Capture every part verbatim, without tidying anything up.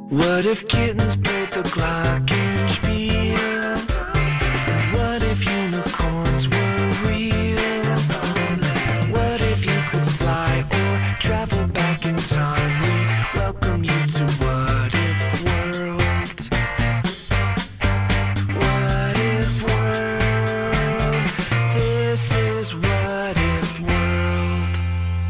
What if kittens played the glockenspiel? And what if unicorns were real? What if you could fly or travel back in time? We welcome you to What If World. What If World? This is What If World.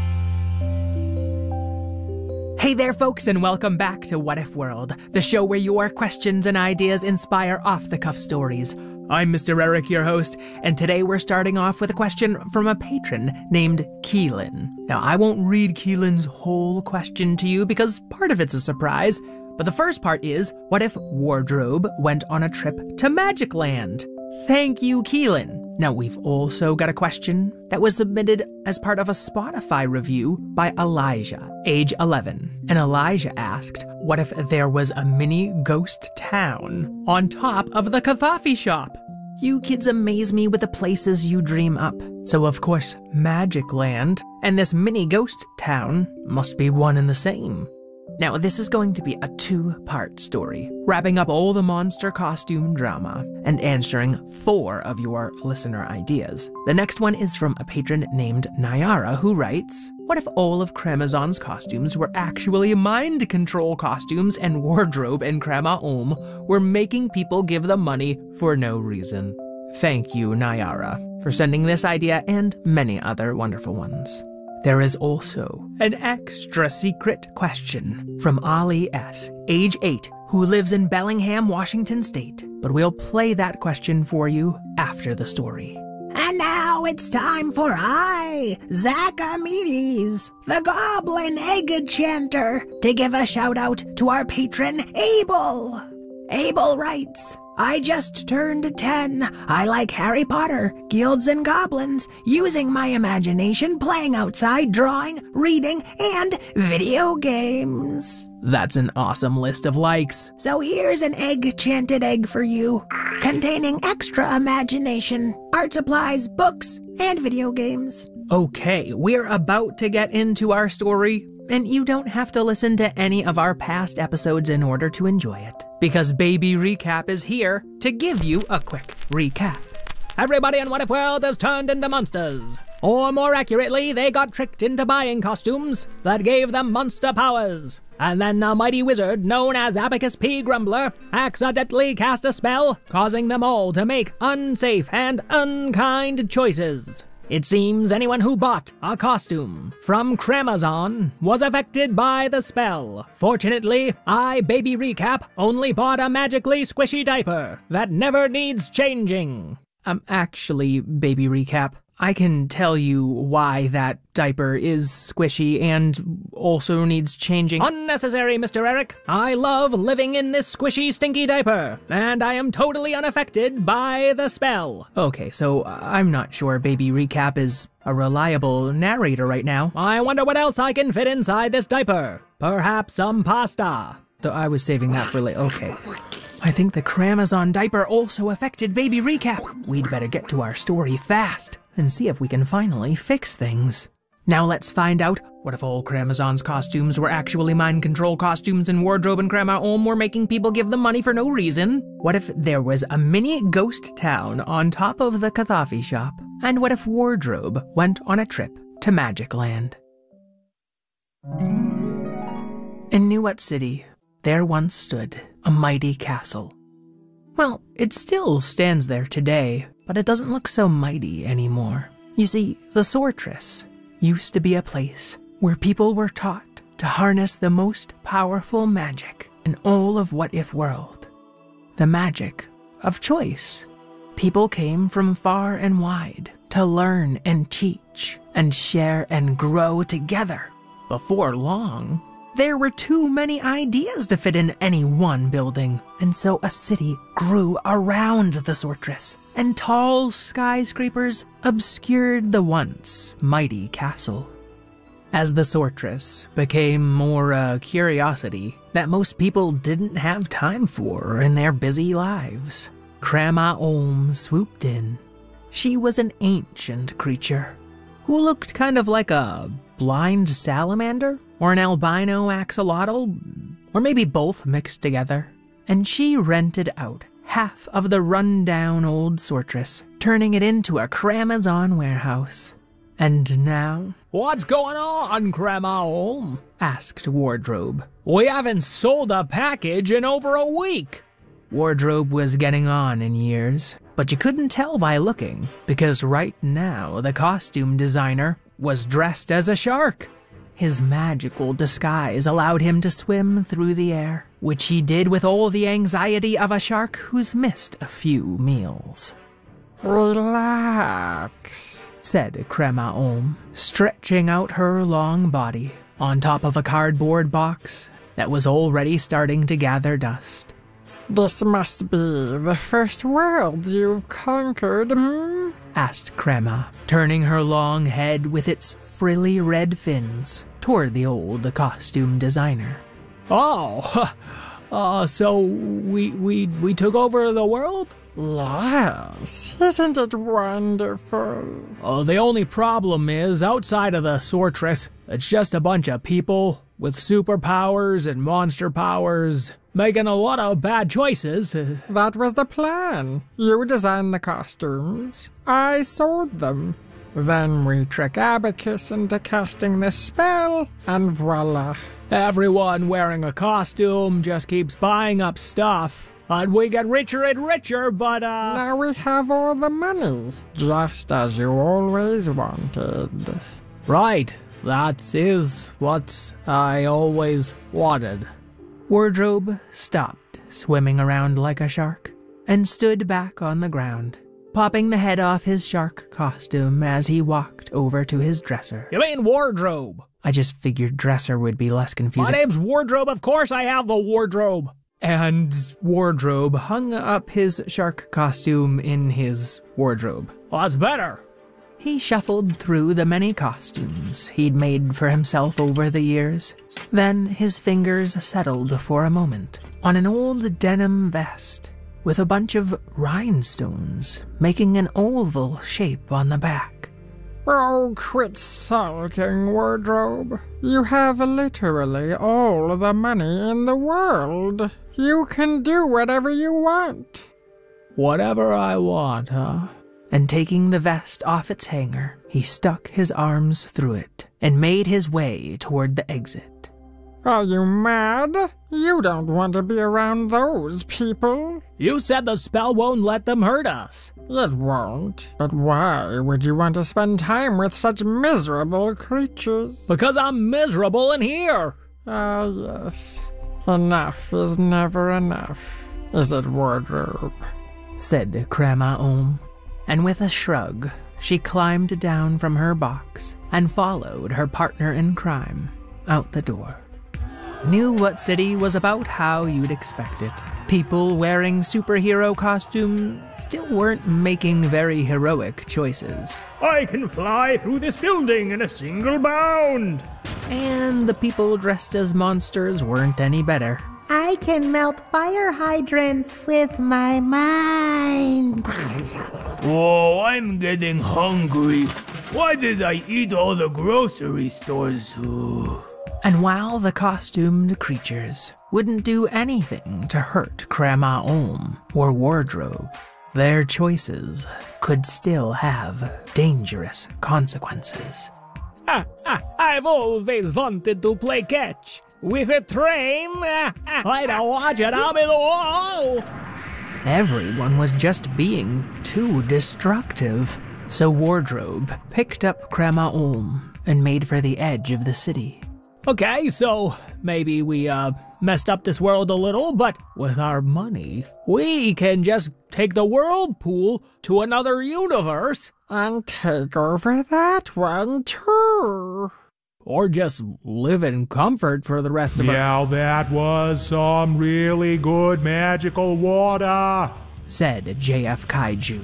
Hey there, folks, and welcome back to What If World, the show where your questions and ideas inspire off-the-cuff stories. I'm Mister Eric, your host, and today we're starting off with a question from a patron named Keelan. Now, I won't read Keelan's whole question to you because part of it's a surprise, but the first part is, what if Wardrobe went on a trip to Magic Land? Thank you, Keelan. Now, we've also got a question that was submitted as part of a Spotify review by Elijah, age eleven. And Elijah asked, what if there was a mini ghost town on top of the Kathafi shop? You kids amaze me with the places you dream up. So, of course, Magic Land and this mini ghost town must be one and the same. Now, this is going to be a two-part story, wrapping up all the monster costume drama and answering four of your listener ideas. The next one is from a patron named Nyara, who writes, what if all of Cramazon's costumes were actually mind control costumes and Wardrobe and Crama Om were making people give them money for no reason? Thank you, Nyara, for sending this idea and many other wonderful ones. There is also an extra secret question from Ollie S., age eight, who lives in Bellingham, Washington State. But we'll play that question for you after the story. And now it's time for I, Zachamedes, the Goblin Egg Chanter, to give a shout out to our patron, Abel. Abel writes, I just turned ten. I like Harry Potter, guilds and goblins, using my imagination, playing outside, drawing, reading, and video games. That's an awesome list of likes. So here's an egg-chanted egg for you, containing extra imagination, art supplies, books, and video games. Okay, we're about to get into our story, and you don't have to listen to any of our past episodes in order to enjoy it, because Baby Recap is here to give you a quick recap. Everybody in What If World has turned into monsters. Or more accurately, they got tricked into buying costumes that gave them monster powers. And then a mighty wizard known as Abacus P. Grumbler accidentally cast a spell, causing them all to make unsafe and unkind choices. It seems anyone who bought a costume from Cramazon was affected by the spell. Fortunately, I, Baby Recap, only bought a magically squishy diaper that never needs changing. Um, actually, Baby Recap, I can tell you why that diaper is squishy and also needs changing. Unnecessary, Mister Eric. I love living in this squishy, stinky diaper, and I am totally unaffected by the spell. Okay, so I'm not sure Baby Recap is a reliable narrator right now. I wonder what else I can fit inside this diaper. Perhaps some pasta. Though I was saving that for later. Okay. I think the Cramazon diaper also affected Baby Recap. We'd better get to our story fast and see if we can finally fix things. Now let's find out, what if all Cramazon's costumes were actually mind control costumes and Wardrobe and Crama Om were making people give them money for no reason? What if there was a mini ghost town on top of the Kathafi shop? And what if Wardrobe went on a trip to Magic Land? In Nuwat City, there once stood a mighty castle. Well, it still stands there today, but it doesn't look so mighty anymore. You see, the Sortress used to be a place where people were taught to harness the most powerful magic in all of What If World. The magic of choice. People came from far and wide to learn and teach and share and grow together. Before long, there were too many ideas to fit in any one building, and so a city grew around the Sortress, and tall skyscrapers obscured the once mighty castle. As the Sortress became more a curiosity that most people didn't have time for in their busy lives, Crama Om swooped in. She was an ancient creature who looked kind of like a blind salamander or an albino axolotl, or maybe both mixed together, and she rented out half of the run-down old sortress, turning it into a Cramazon warehouse. And now... What's going on, Crema-Olm? asked Wardrobe. We haven't sold a package in over a week. Wardrobe was getting on in years, but you couldn't tell by looking, because right now the costume designer was dressed as a shark. His magical disguise allowed him to swim through the air, which he did with all the anxiety of a shark who's missed a few meals. Relax, said Crema-Olm, stretching out her long body on top of a cardboard box that was already starting to gather dust. This must be the first world you've conquered, hmm? asked Crema, turning her long head with its frilly red fins toward the old costume designer. Oh, uh, so we, we, we took over the world? Yes, isn't it wonderful? Uh, the only problem is, outside of the sortress, it's just a bunch of people with superpowers and monster powers, making a lot of bad choices. That was the plan. You designed the costumes, I sold them. Then we trick Abacus into casting this spell, and voila. Everyone wearing a costume just keeps buying up stuff, and we get richer and richer, but uh... Now we have all the money, just as you always wanted. Right, that is what I always wanted. Wardrobe stopped swimming around like a shark and stood back on the ground, popping the head off his shark costume as he walked over to his dresser. You mean wardrobe? I just figured dresser would be less confusing. My name's Wardrobe, of course I have the wardrobe. And Wardrobe hung up his shark costume in his wardrobe. Well, that's better. He shuffled through the many costumes he'd made for himself over the years. Then his fingers settled for a moment on an old denim vest with a bunch of rhinestones making an oval shape on the back. Oh, quit sulking, Wardrobe. You have literally all the money in the world. You can do whatever you want. Whatever I want, huh? And taking the vest off its hanger, he stuck his arms through it and made his way toward the exit. Are you mad? You don't want to be around those people. You said the spell won't let them hurt us. It won't. But why would you want to spend time with such miserable creatures? Because I'm miserable in here. Ah, yes. Enough is never enough, is it, Wardrobe? Said Crema-Olm. And with a shrug, she climbed down from her box and followed her partner in crime out the door. New What City was about how you'd expect it. People wearing superhero costumes still weren't making very heroic choices. I can fly through this building in a single bound. And the people dressed as monsters weren't any better. I can melt fire hydrants with my mind. Oh, I'm getting hungry. Why did I eat all the grocery stores? And while the costumed creatures wouldn't do anything to hurt Crema-Olm or Wardrobe, their choices could still have dangerous consequences. Ah, ah, I've always wanted to play catch. With a train? Ah, ah, I don't watch it, I'll be the wall. Everyone was just being too destructive. So Wardrobe picked up Crema-Olm and made for the edge of the city. Okay, so maybe we uh messed up this world a little, but with our money, we can just take the whirlpool to another universe. And take over that one too. Or just live in comfort for the rest of our... Yeah, that was some really good magical water, said J F Kaiju.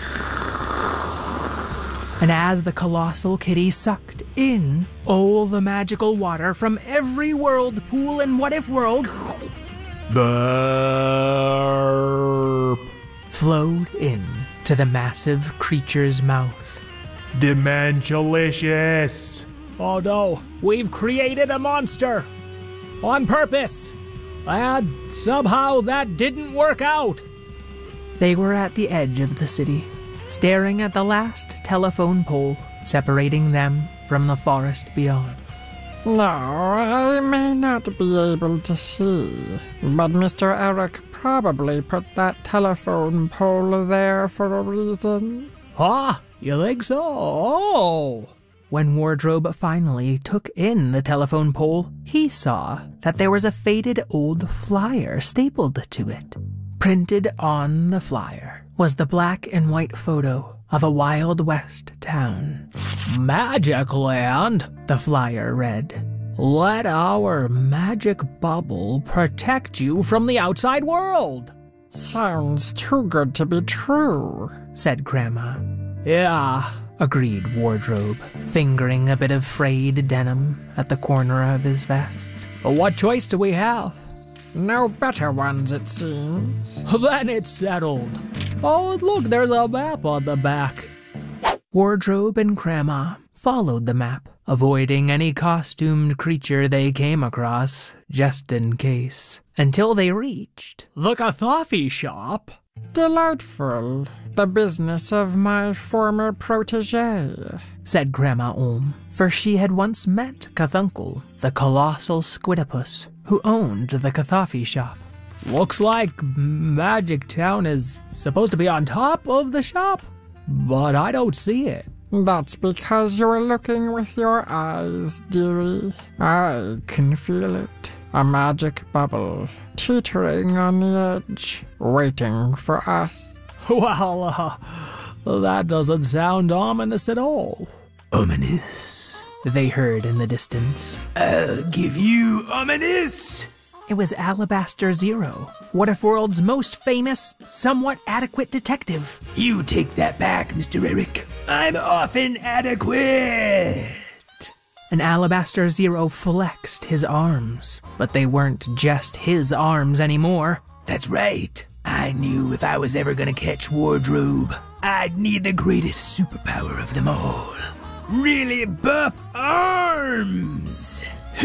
And as the colossal kitty sucked in all the magical water from every whirlpool in What If World, burp, flowed in to the massive creature's mouth. Dimensionalicious. Oh no, we've created a monster! On purpose! And somehow that didn't work out. They were at the edge of the city, staring at the last telephone pole separating them from the forest beyond. No, I may not be able to see, but Mister Eric probably put that telephone pole there for a reason. Huh? You think so? Oh! When Wardrobe finally took in the telephone pole, he saw that there was a faded old flyer stapled to it. Printed on the flyer was the black and white photo of a Wild West town. Magic Land, the flyer read. Let our magic bubble protect you from the outside world. Sounds too good to be true, said Grandma. Yeah, agreed Wardrobe, fingering a bit of frayed denim at the corner of his vest. What choice do we have? No better ones, it seems. Then it's settled. Oh, look, there's a map on the back. Wardrobe and Grandma followed the map, avoiding any costumed creature they came across, just in case, until they reached the Kathafi shop. Delightful. The business of my former protege, said Grandma Olm, for she had once met Cthulhu, the colossal squidopus, who owned the Kathafi shop. Looks like Magic Town is supposed to be on top of the shop, but I don't see it. That's because you're looking with your eyes, dearie. I can feel it. A magic bubble, teetering on the edge, waiting for us. Well, uh, that doesn't sound ominous at all. Ominous? They heard in the distance. I'll give you ominous! It was Alabaster Zero, What If World's most famous, somewhat adequate detective. You take that back, Mister Eric. I'm often adequate. And Alabaster Zero flexed his arms, but they weren't just his arms anymore. That's right. I knew if I was ever gonna catch Wardrobe, I'd need the greatest superpower of them all. Really buff arms!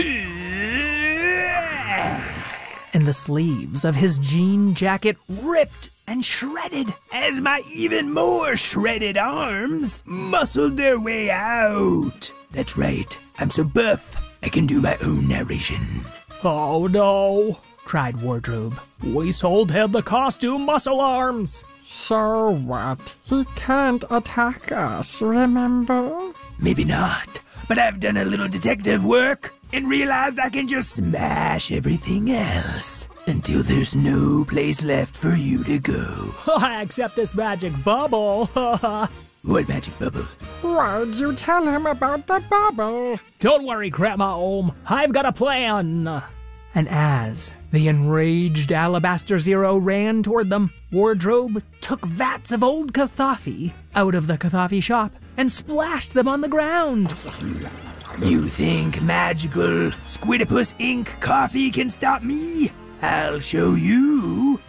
And the sleeves of his jean jacket ripped and shredded as my even more shredded arms muscled their way out. That's right, I'm so buff, I can do my own narration. Oh no, cried Wardrobe. We sold him the costume muscle arms. So what? He can't attack us, remember? Maybe not, but I've done a little detective work and realized I can just smash everything else until there's no place left for you to go. I accept this magic bubble. What magic bubble? Why'd you tell him about the bubble? Don't worry, Grandma Olm. I've got a plan. And as the enraged Alabaster Zero ran toward them, Wardrobe took vats of old Kathafi out of the Kathafi shop and splashed them on the ground. You think magical Squidopus ink coffee can stop me? I'll show you.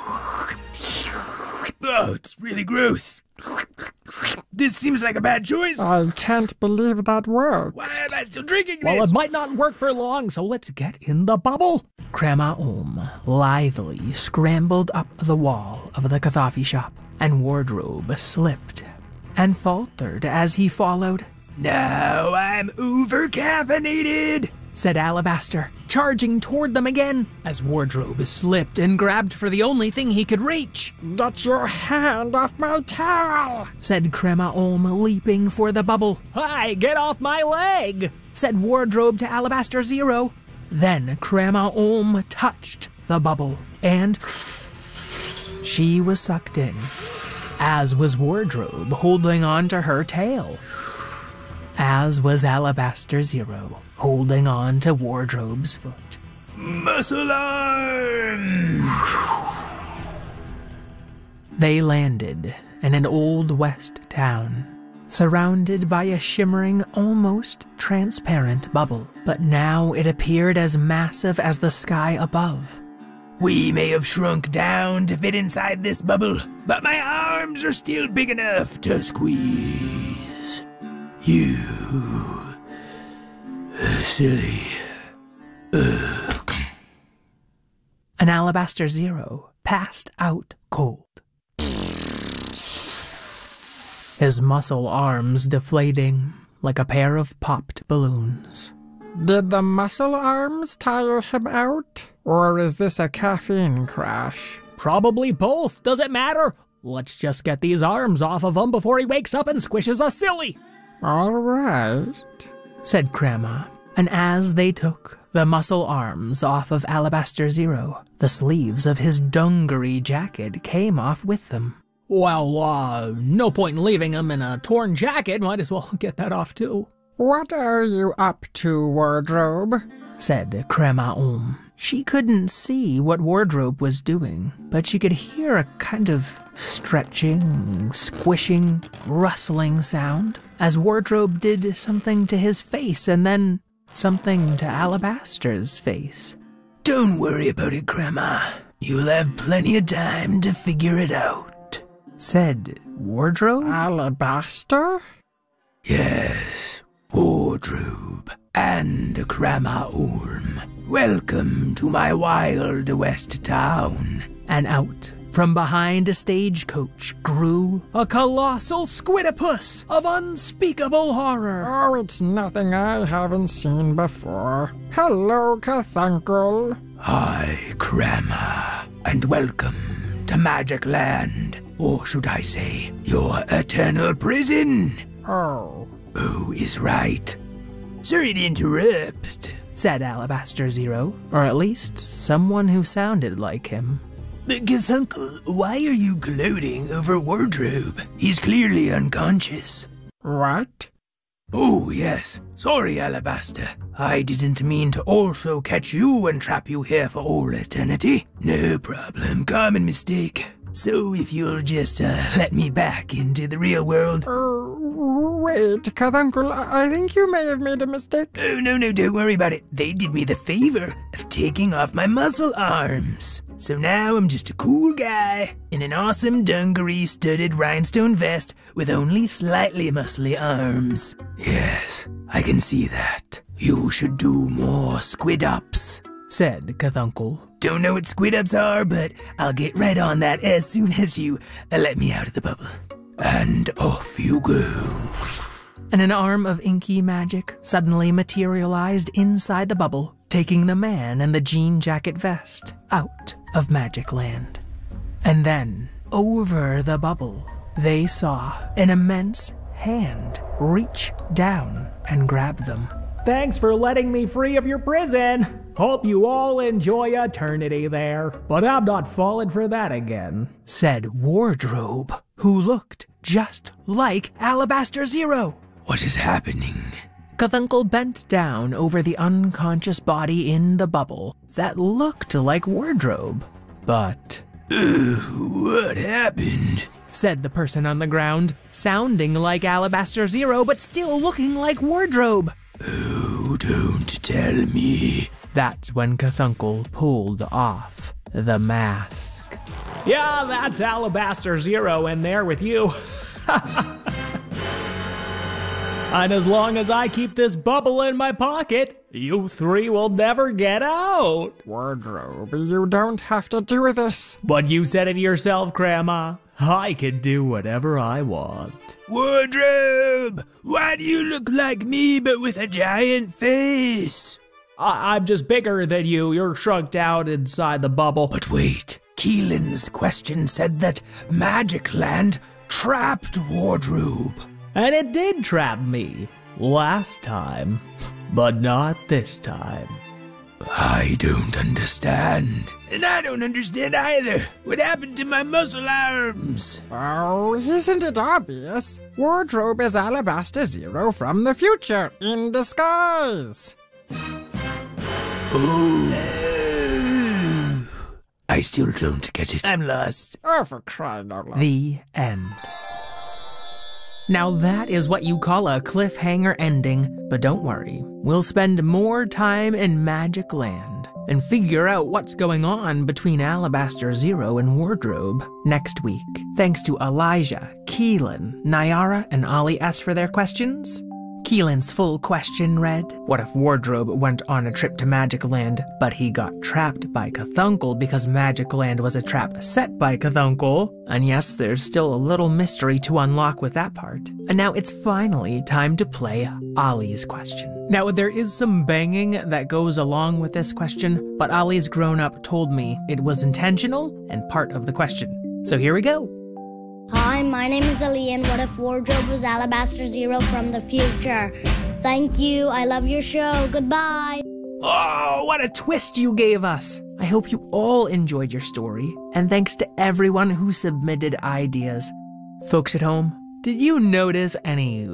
Oh, it's really gross. This seems like a bad choice. I can't believe that worked. Why am I still drinking this? Well, it might not work for long, so let's get in the bubble. Grandma Olm lithely scrambled up the wall of the Kathafi shop, and Wardrobe slipped and faltered as he followed. Now I'm over-caffeinated, said Alabaster, charging toward them again as Wardrobe slipped and grabbed for the only thing he could reach. Get your hand off my towel, said Grandma Olm, leaping for the bubble. Hi, get off my leg, said Wardrobe to Alabaster Zero. Then Grandma Olm touched the bubble, and she was sucked in, as was Wardrobe holding on to her tail. As was Alabaster Zero, holding on to Wardrobe's foot. Muscle arms! They landed in an old west town, surrounded by a shimmering, almost transparent bubble. But now it appeared as massive as the sky above. We may have shrunk down to fit inside this bubble, but my arms are still big enough to squeeze. You silly. Ugh. and Alabaster Zero passed out cold. His muscle arms deflating like a pair of popped balloons. Did the muscle arms tire him out? Or is this a caffeine crash? Probably both. Does it matter? Let's just get these arms off of him before he wakes up and squishes us silly. All right, said Crema. And as they took the muscle arms off of Alabaster Zero, the sleeves of his dungaree jacket came off with them. Well, uh, no point in leaving him in a torn jacket. Might as well get that off, too. What are you up to, Wardrobe? Said Crema Om. She couldn't see what Wardrobe was doing, but she could hear a kind of stretching, squishing, rustling sound as Wardrobe did something to his face and then something to Alabaster's face. Don't worry about it, Crema. You'll have plenty of time to figure it out, said Wardrobe. Alabaster? Yes, Wardrobe and Crema Orm. Welcome to my Wild West town. And out from behind a stagecoach grew a colossal squidopus of unspeakable horror. Oh, it's nothing I haven't seen before. Hello, Cthulhu. Hi, Crema, and welcome to Magic Land, or should I say, your eternal prison. Oh. Oh, is right. Sorry to interrupt, said Alabaster Zero, or at least someone who sounded like him. But Cthulhu, why are you gloating over Wardrobe? He's clearly unconscious. What? Oh, yes. Sorry, Alabaster. I didn't mean to also catch you and trap you here for all eternity. No problem. Common mistake. So if you'll just uh, let me back into the real world. Uh, wait, Cthulhu, I think you may have made a mistake. Oh, no, no, don't worry about it. They did me the favor of taking off my muscle arms. So now I'm just a cool guy in an awesome dungaree-studded rhinestone vest with only slightly muscly arms. Yes, I can see that. You should do more squid-ups, said Cthulhu. Don't know what squid-ups are, but I'll get right on that as soon as you uh, let me out of the bubble. And off you go. And an arm of inky magic suddenly materialized inside the bubble, taking the man and the jean jacket vest out of Magic Land. And then, over the bubble, they saw an immense hand reach down and grab them. Thanks for letting me free of your prison. Hope you all enjoy eternity there, but I'm not falling for that again, said Wardrobe, who looked just like Alabaster Zero. What is happening? Cthulhu bent down over the unconscious body in the bubble that looked like Wardrobe. But... Ugh, what happened? Said the person on the ground, sounding like Alabaster Zero but still looking like Wardrobe. Oh, don't tell me. That's when Cthulhu pulled off the mask. Yeah, that's Alabaster Zero in there with you. And as long as I keep this bubble in my pocket, you three will never get out. Wardrobe, you don't have to do this. But you said it yourself, Crema. I can do whatever I want. Wardrobe, why do you look like me but with a giant face? I I'm just bigger than you. You're shrunked out inside the bubble. But wait, Keelan's question said that Magic Land trapped Wardrobe. And it did trap me last time, but not this time. I don't understand. And I don't understand either. What happened to my muscle arms? Oh, isn't it obvious? Wardrobe is Alabaster Zero from the future in disguise. Oh. I still don't get it. I'm lost. Oh, for crying out loud. The end. Now that is what you call a cliffhanger ending, but don't worry, we'll spend more time in Magic Land and figure out what's going on between Alabaster Zero and Wardrobe next week. Thanks to Elijah, Keelan, Nyara, and Ollie S for their questions. Keelan's full question read, what if Wardrobe went on a trip to Magic Land, but he got trapped by Cthulhu because Magic Land was a trap set by Cthulhu? And yes, there's still a little mystery to unlock with that part. And now it's finally time to play Ollie's question. Now, there is some banging that goes along with this question, but Ollie's grown-up told me it was intentional and part of the question. So here we go. Hi, my name is Ali, and what if Wardrobe was Alabaster Zero from the future? Thank you, I love your show, goodbye. Oh, what a twist you gave us. I hope you all enjoyed your story, and thanks to everyone who submitted ideas. Folks at home, did you notice any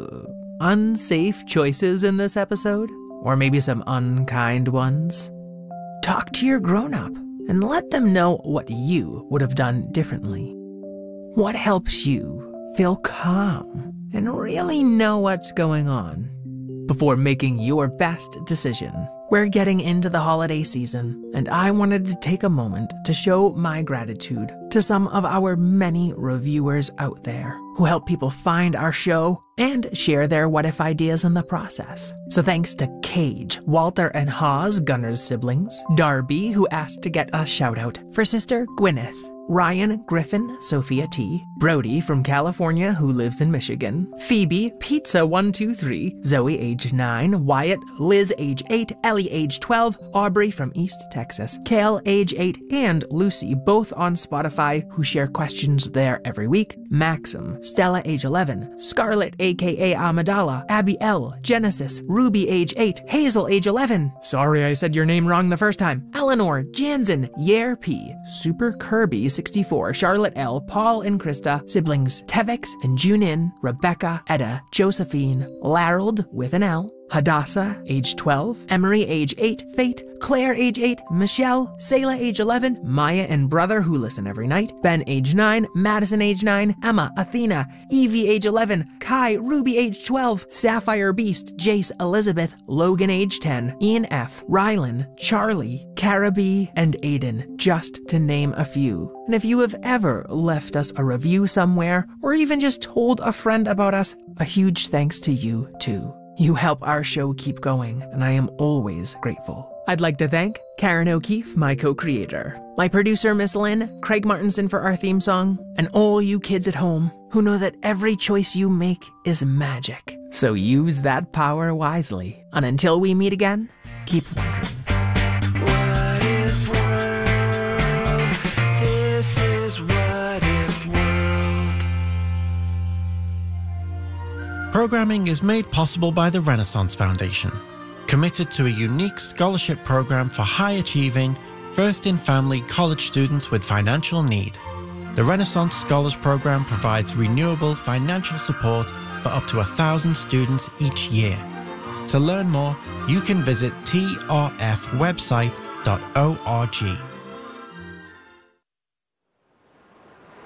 unsafe choices in this episode? Or maybe some unkind ones? Talk to your grown-up and let them know what you would have done differently. What helps you feel calm and really know what's going on before making your best decision? We're getting into the holiday season, and I wanted to take a moment to show my gratitude to some of our many reviewers out there who help people find our show and share their what-if ideas in the process. So thanks to Cage, Walter and Hawes, Gunner's siblings, Darby, who asked to get a shout-out for sister Gwyneth, Ryan, Griffin, Sophia T, Brody from California who lives in Michigan, Phoebe, Pizza one two three, Zoe age nine, Wyatt, Liz age eight, Ellie age twelve, Aubrey from East Texas, Kale age eight, and Lucy, both on Spotify, who share questions there every week, Maxim, Stella age eleven, Scarlett aka Amidala, Abby L, Genesis, Ruby age eight, Hazel age eleven, sorry I said your name wrong the first time, Eleanor, Jansen, Yer P, Super Kirby sixty-four, Charlotte L, Paul and Krista, siblings Tevex and Junin, Rebecca, Etta, Josephine, Larold with an L, Hadassah, age twelve, Emery, age eight, Fate, Claire, age eight, Michelle, Sayla, age eleven, Maya and brother who listen every night, Ben, age nine, Madison, age nine, Emma, Athena, Evie, age eleven, Kai, Ruby, age twelve, Sapphire Beast, Jace, Elizabeth, Logan, age ten, Ian F, Rylan, Charlie, Caribee, and Aiden, just to name a few. And if you have ever left us a review somewhere, or even just told a friend about us, a huge thanks to you too. You help our show keep going, and I am always grateful. I'd like to thank Karen O'Keefe, my co-creator, my producer, Miss Lynn, Craig Martinson for our theme song, and all you kids at home who know that every choice you make is magic. So use that power wisely. And until we meet again, keep wondering. What if world? This is What If World. Programming is made possible by the Renaissance Foundation, committed to a unique scholarship program for high-achieving, first-in-family college students with financial need. The Renaissance Scholars Program provides renewable financial support for up to a thousand students each year. To learn more, you can visit t r f website dot org.